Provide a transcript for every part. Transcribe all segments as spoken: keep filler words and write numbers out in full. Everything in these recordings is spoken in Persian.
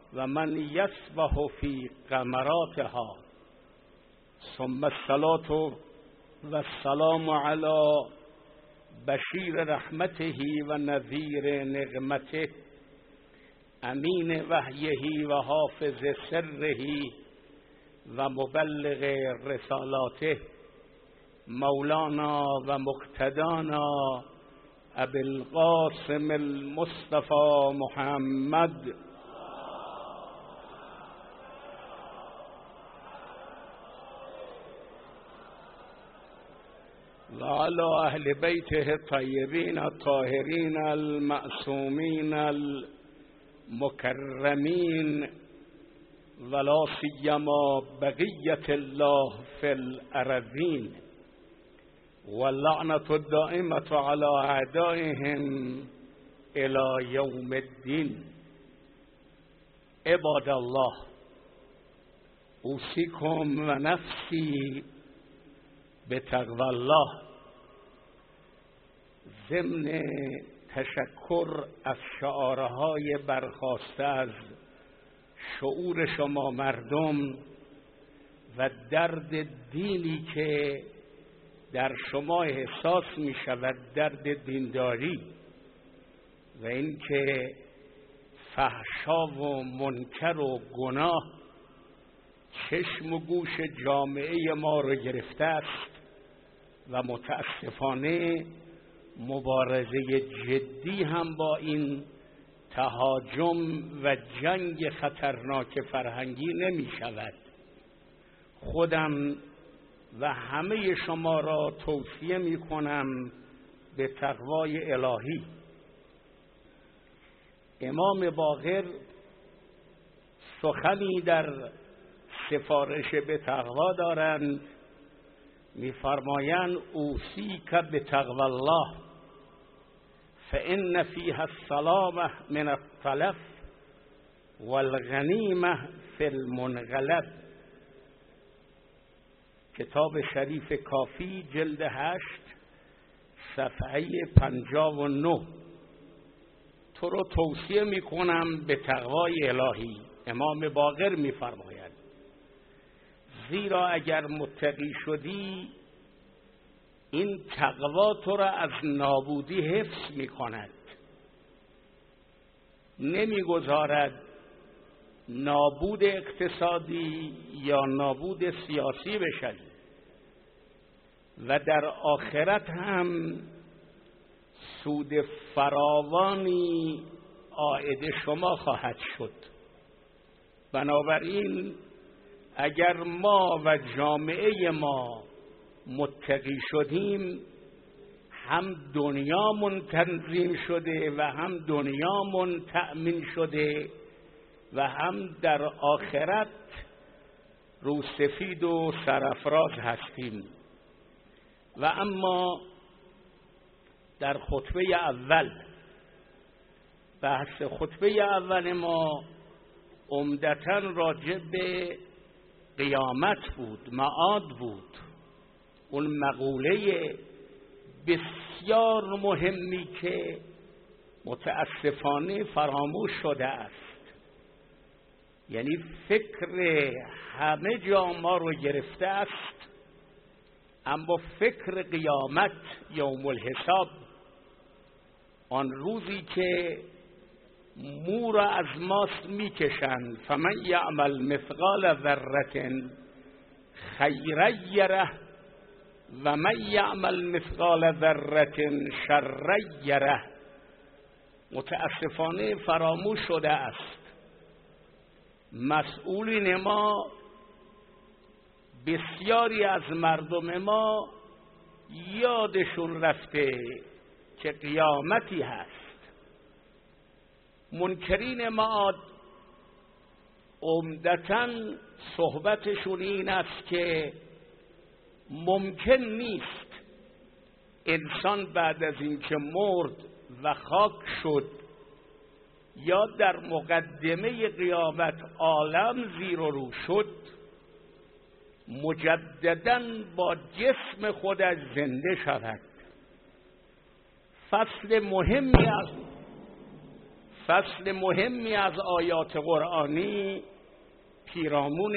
و من یسبح فی غمراتها. ثم الصلاة و السلام علی بشیر رحمته و نذیر نقمته، امین وحیه و حافظ سره و مبلغ رسالاته، مولانا و مقتدانا ابی القاسم المصطفى محمد و علی اهل بیته الطیبین الطاهرین المعصومین المکرمین ولا سیما بقیة الله فی الارضین واللعنة الدائمة على اعدائهم الى یوم الدین. عباد الله، اوصیکم و نفسی بتقوی الله. ضمن تشکر از شعارهای برخاسته از شعور شما مردم و درد دینی که در شما احساس می شود، درد دینداری، و اینکه فحشا و منکر و گناه چشم و گوش جامعه ما رو گرفته است و متاسفانه مبارزه جدی هم با این تهاجم و جنگ خطرناک فرهنگی نمی شود. خودم و همه شما را توصیه می کنم به تقوای الهی. امام باقر سخنی در سفارش به تقوا دارند، می‌فرمایند اوصیک بتقوی الله فإن فیها السلامة من التلف والغنیمة فی المنقلب. کتاب شریف کافی جلد هشت صفحه پنجاه و نه. تو رو توصیه میکنم به تقوای الهی. امام باقر میفرماید زیرا اگر متقی شدی، این تقوا تو را از نابودی حفظ میکند، نمیگذارد نابود اقتصادی یا نابود سیاسی بشوی و در آخرت هم سود فراوانی عائد شما خواهد شد. بنابراین اگر ما و جامعه ما متقی شدیم، هم دنیامون تنظیم شده و هم دنیامون تأمین شده و هم در آخرت روسفید و سرافراز هستیم. و اما در خطبه اول، بحث خطبه اول ما عمدتاً راجع به قیامت بود، معاد بود، اون مقوله بسیار مهمی که متاسفانه فراموش شده است. یعنی فکر همه جا ما رو گرفته است، اما فکر قیامت، یوم الحساب، آن روزی که مو را از ماست میکشند، فمن یعمل مثقال ذره خیرا یره و من یعمل مثقال ذره شرا یره. متاسفانه فراموش شده است. مسئولین ما، بسیاری از مردم ما یادشون رفته که قیامتی هست. منکرین معاد عمدتاً صحبتشون این است که ممکن نیست انسان بعد از اینکه مرد و خاک شد یا در مقدمه قیامت عالم زیر و رو شد، مجدداً با جسم خودش زنده شود. فصل مهمی از فصل مهمی از آیات قرآنی پیرامون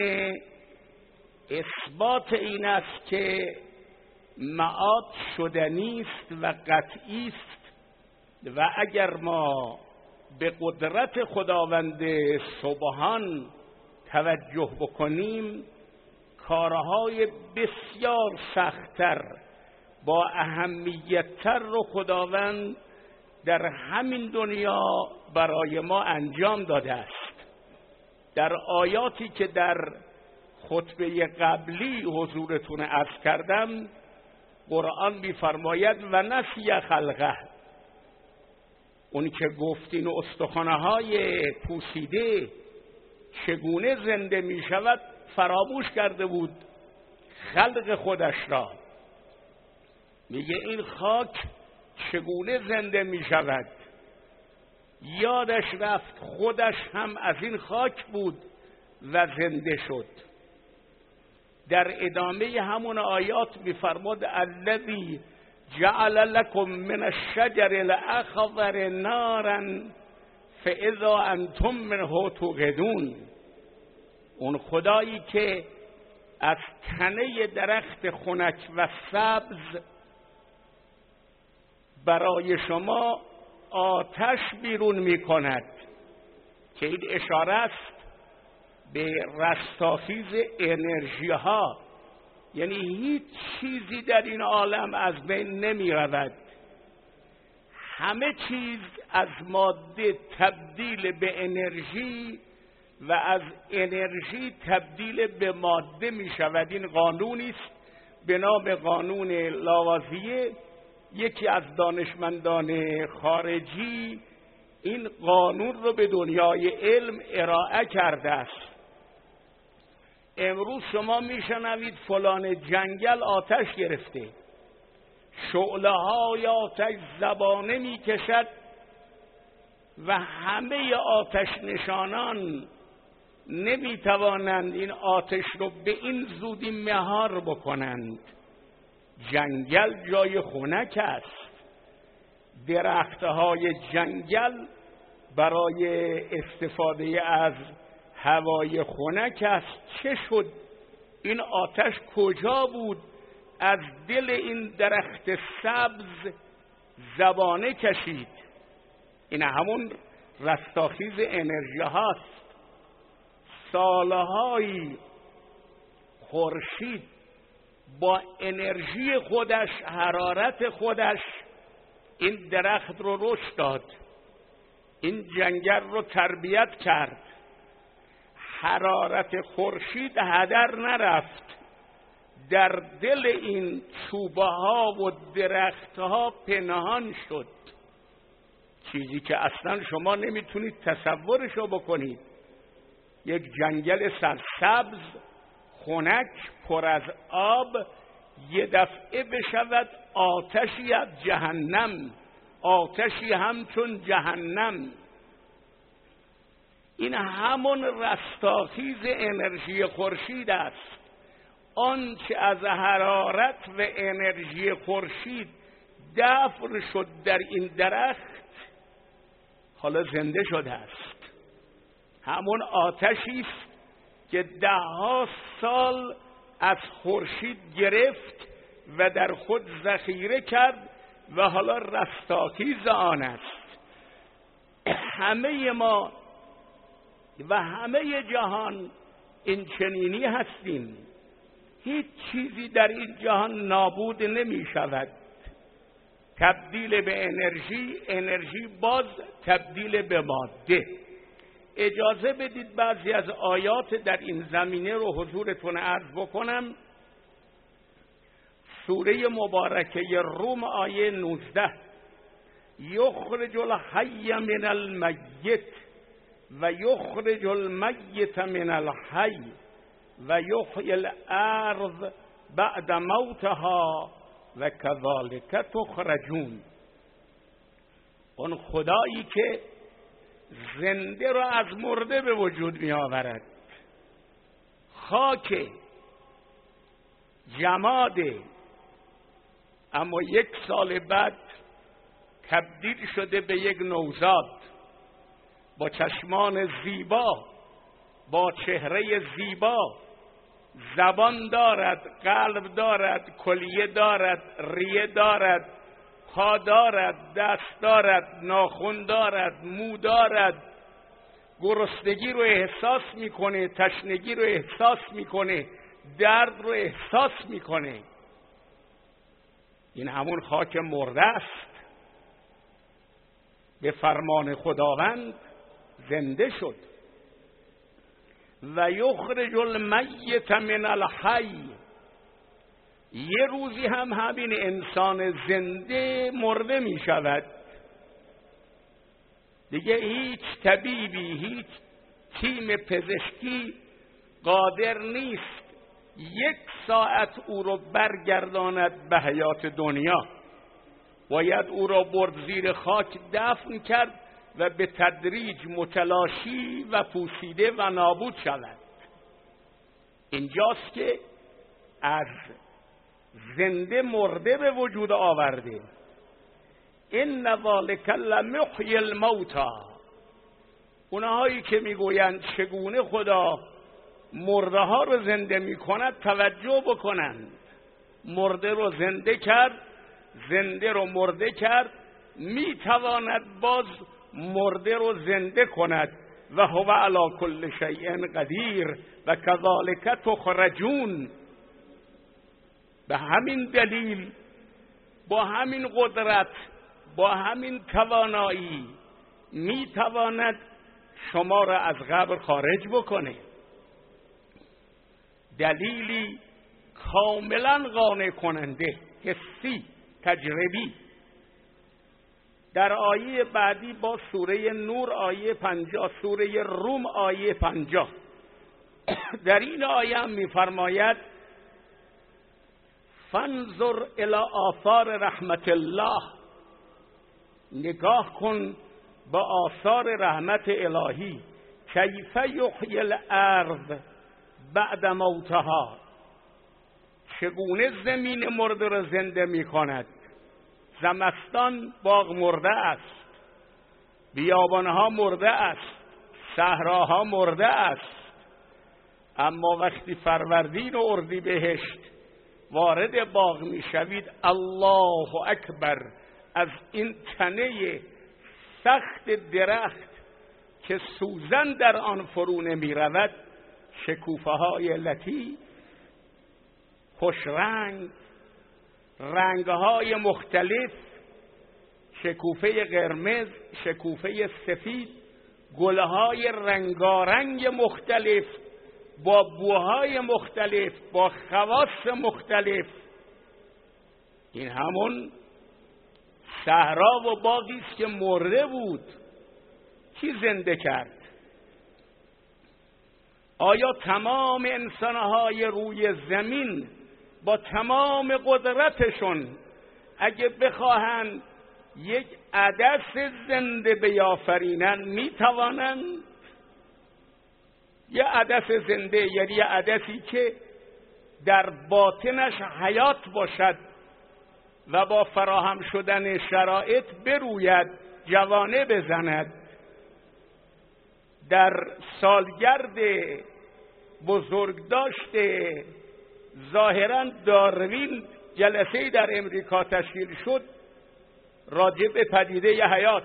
اثبات این است که معاد شدنی است و قطعی است و اگر ما به قدرت خداوند سبحان توجه بکنیم کارهای بسیار سخت‌تر با اهمیت‌تر رو خداوند در همین دنیا برای ما انجام داده است. در آیاتی که در خطبه قبلی حضورتون عرض کردم قرآن می‌فرماید و نسی خلقه، اون که گفتین استخوان‌های پوسیده چگونه زنده می‌شود فراموش کرده بود خلق خودش را. میگه این خاک چگونه زنده می‌شود، یادش رفت خودش هم از این خاک بود و زنده شد. در ادامه همون آیات می‌فرماد الذی جعل لكم من الشجر الاخضر نارا فاذا انتم منه توقدون، اون خدایی که از تنه درخت خنک و سبز برای شما آتش بیرون می‌کند، که این اشاره است به رستاخیز انرژی ها، یعنی هیچ چیزی در این عالم از بین نمی رود، همه چیز از ماده تبدیل به انرژی و از انرژی تبدیل به ماده می شود. این قانونی است به نام قانون لاوازیه. یکی از دانشمندان خارجی این قانون رو به دنیای علم ارائه کرده است. امروز شما میشنوید فلان جنگل آتش گرفته، شعله های آتش زبانه میکشد و همه آتش نشانان نمیتوانند این آتش رو به این زودی مهار بکنند. جنگل جای خنک است، درختهای جنگل برای استفاده از هوای خنک است. چه شد؟ این آتش کجا بود؟ از دل این درخت سبز زبانه کشید. این همون رستاخیز انرژی هاست. سالهایی خورشید با انرژی خودش، حرارت خودش این درخت رو رشد داد، این جنگل رو تربیت کرد. حرارت خورشید هدر نرفت، در دل این چوبه ها و درخت ها پنهان شد، چیزی که اصلا شما نمیتونید تصورش رو بکنید. یک جنگل سرسبز خنک پر از آب یه دفعه بشود آتشی از جهنم، آتشی همچون جهنم. این همون رستاخیز انرژی خورشید است. آنچه از حرارت و انرژی خورشید دفن شد در این درخت حالا زنده شده است. همون آتشی است که ده ها سال از خورشید گرفت و در خود ذخیره کرد و حالا رستاخیز آن است. همه ما و همه جهان این چنینی هستیم. هیچ چیزی در این جهان نابود نمی شود. تبدیل به انرژی، انرژی باز تبدیل به ماده. اجازه بدید بعضی از آیات در این زمینه رو حضورتون عرض بکنم. سوره مبارکه روم آیه نوزده: یخرج الحی من المیت و یخرج المیت من الحی و یحیی الارض بعد موتها و کذالک تخرجون. اون خدایی که زنده را از مرده به وجود می آورد، خاک جماده اما یک سال بعد تبدیل شده به یک نوزاد. با چشمان زیبا، با چهره زیبا، زبان دارد، قلب دارد، کلیه دارد، ریه دارد، پا دارد، دست دارد، ناخن دارد، مو دارد، گرسنگی رو احساس میکنه، تشنگی رو احساس میکنه، درد رو احساس میکنه. این همون خاک مرده است، به فرمان خداوند زنده شد. و یخرج المیت من الحی. یه روزی هم همین انسان زنده مرده می شود. دیگه هیچ طبیبی، هیچ تیم پزشکی قادر نیست یک ساعت او رو برگرداند به حیات دنیا. باید او را برد زیر خاک دفن کرد و به تدریج متلاشی و پوسیده و نابود شود. اینجاست که از زنده مرده به وجود آورده. این ذالک لمحیی الموتی. اونهایی که میگویند چگونه خدا مرده ها رو زنده میکند توجه بکنند. مرده رو زنده کرد، زنده رو مرده کرد، میتواند باز مرده رو زنده کند. و هو علی کل شیء قدیر و کذالک تخرجون. به همین دلیل، با همین قدرت، با همین توانایی میتواند شما را از قبر خارج بکنه. دلیلی کاملا قانع کننده، حسی، تجربی. در آیه بعدی با سوره نور آیه پنجاه، سوره روم آیه پنجاه، در این آیه هم می‌فرماید فانظر الی آثار رحمت الله. نگاه کن به آثار رحمت الهی. کیف یحیی الارض بعد موتها. چگونه زمین مرده را زنده می کند. زمستان باغ مرده است، بیابانها مرده است، صحراها مرده است، اما وقتی فروردین و اردیبهشت وارد باغ می شوید، الله اکبر، از این تنه سخت درخت که سوزن در آن فرو نمی رود، شکوفه های لطیف، خوش رنگ، رنگ های مختلف، شکوفه قرمز، شکوفه سفید، گلهای رنگارنگ مختلف با بوهای مختلف، با خواص مختلف. این همون صحرا و باغی است که مرده بود. کی زنده کرد؟ آیا تمام انسانهای روی زمین با تمام قدرتشون اگه بخواهند یک عدس زنده بیافرینند میتوانند؟ یه عدس زنده یعنی یه عدسی که در باطنش حیات باشد و با فراهم شدن شرایط بروید، جوانه بزند. در سالگرد بزرگداشت ظاهراً داروین جلسه‌ای در امریکا تشکیل شد راجع به پدیده ی حیات.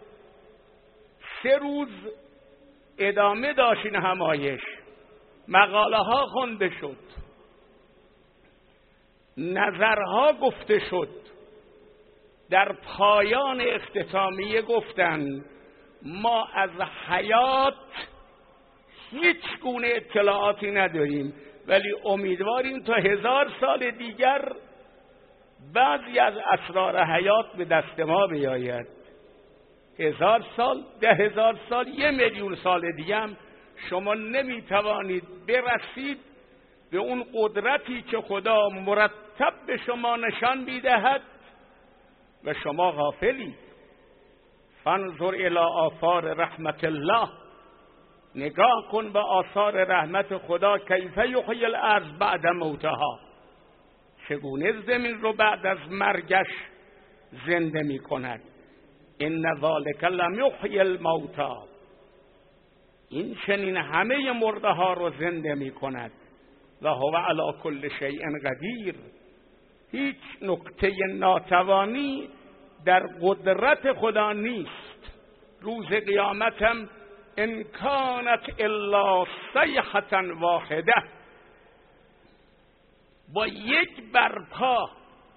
سه روز ادامه داشت این همایش، مقاله ها خونده شد، نظرها گفته شد. در پایان اختتامیه گفتند ما از حیات هیچ گونه اطلاعاتی نداریم، ولی امیدواریم تا هزار سال دیگر بعضی از اسرار حیات به دست ما بیاید. هزار سال، ده هزار سال، یه میلیون سال دیگه هم شما نمیتوانید برسید به اون قدرتی که خدا مرتب به شما نشان میدهد و شما غافلید. فانظر الی آثار رحمت الله. نگاه کن به آثار رحمت خدا. کیف یحیی الارض بعد موتها. چگونه زمین رو بعد از مرگش زنده می کند. این ذالک لمحیی الموتی. این چنین همه مرده ها رو زنده می کند و هو علی کل شیء قدیر. هیچ نقطه ناتوانی در قدرت خدا نیست. روز قیامتم ان کانت الا صیحة واحده، با یک برپا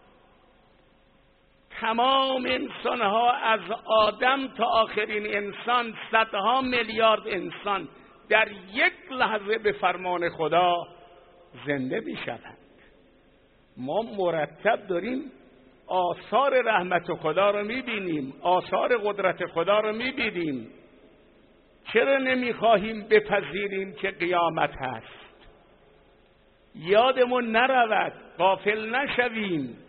تمام انسان ها از آدم تا آخرین انسان، صدها میلیارد انسان در یک لحظه به فرمان خدا زنده می شوند. ما مرتب داریم آثار رحمت خدا رو می بینیم، آثار قدرت خدا رو می بینیم. چرا نمی خواهیم بپذیریم که قیامت هست؟ یادمون نرود، غافل نشویم.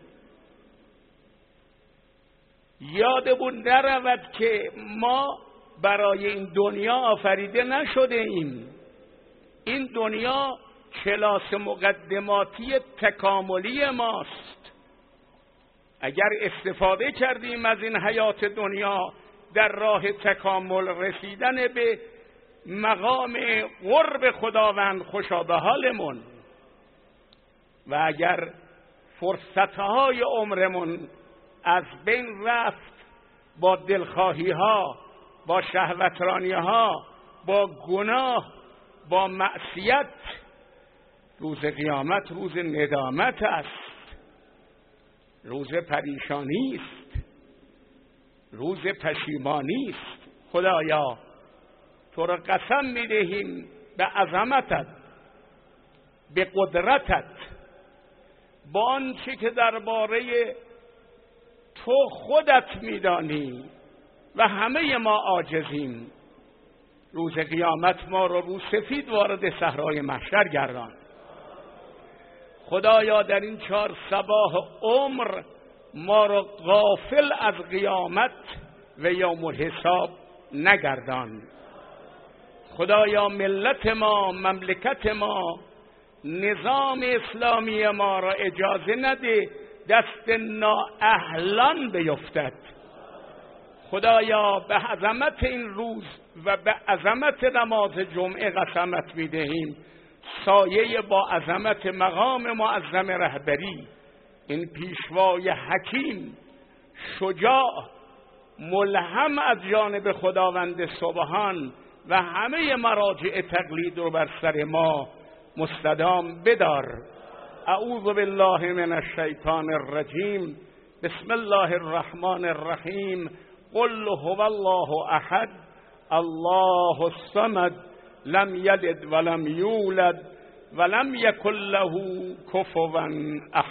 یادمون نرود که ما برای این دنیا آفریده نشده ایم. این دنیا کلاس مقدماتی تکاملی ماست. اگر استفاده کردیم از این حیات دنیا در راه تکامل رسیدن به مقام قرب خداوند، خوشا به حالمون. و اگر فرصتهای عمرمون از بین رفت با دلخواهی ها، با شهوترانی ها، با گناه، با معصیت، روز قیامت روز ندامت است، روز پریشانی است، روز پشیمانی است. خدایا تو را قسم می‌دهیم به عظمتت، به قدرتت، با آنچه که درباره تو خودت می‌دانی و همه ما عاجزیم. روز قیامت ما رو رو سفید وارد صحرای محشر گردان. خدایا در این چهار صباح عمر ما رو غافل از قیامت و یوم الحساب نگردان. خدایا ملت ما، مملکت ما، نظام اسلامی ما را اجازه نده دست نااهلان بیفتد. خدایا به عظمت این روز و به عظمت نماز جمعه قسمت میدهیم، سایه با عظمت مقام معظم رهبری، این پیشوای حکیم شجاع ملهم از جانب خداوند سبحان و همه مراجع تقلید رو بر سر ما مستدام بدار. اعوذ بالله من الشیطان الرجیم. بسم الله الرحمن الرحیم. قل هو الله احد الله الصمد لم یلد ولم یولد ولم یکن له کفوا احد.